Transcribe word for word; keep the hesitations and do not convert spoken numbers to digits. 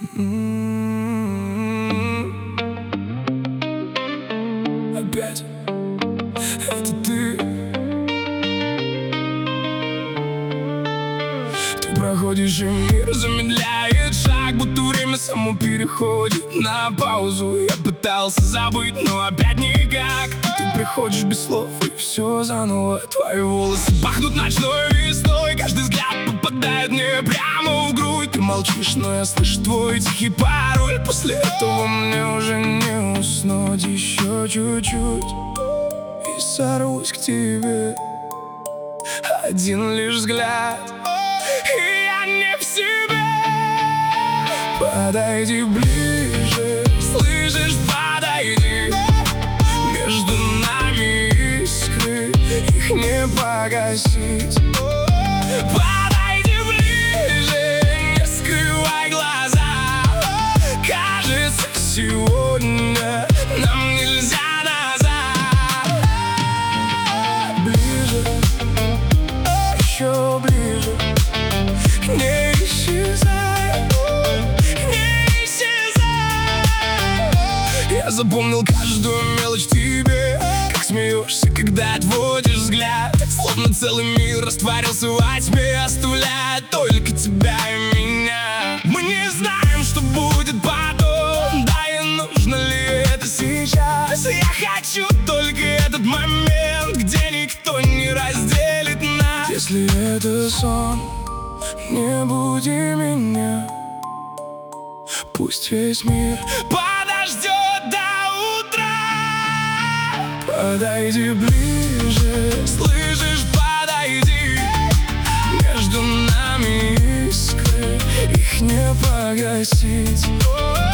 Опять это ты. Ты проходишь, и мир замедляет шаг, будто время само переходит на паузу. Я пытался забыть, но опять никак. Ты приходишь без слов, и все заново. Твои волосы пахнут ночной весной. Каждый взгляд попадает мне прямо в грудь. Ты молчишь, но я слышу твой тихий пароль. После этого мне уже не уснуть. Еще чуть-чуть и сорвусь к тебе. Один лишь взгляд, и я не в себе. Подойди ближе, слышишь, подойди. Между нами искры, их не погасить. Подойди ближе, не скрывай глаза. Кажется, сегодня нам нельзя назад. Ближе, еще ближе. Не исчезай, не исчезай. Я запомнил каждую мелочь в тебе. Как смеешься, когда отводишь взгляд. Словно целый мир растворился во тьме, оставляя только тебя и меня. Мы не знаем, что будет потом. Да и нужно ли это сейчас. Я хочу только этот момент, где никто не разделит нас. Если это сон, не буди меня. Пусть весь мир подождет до утра. Подойди ближе, слышишь, подойди. Между нами искры, их не погасить.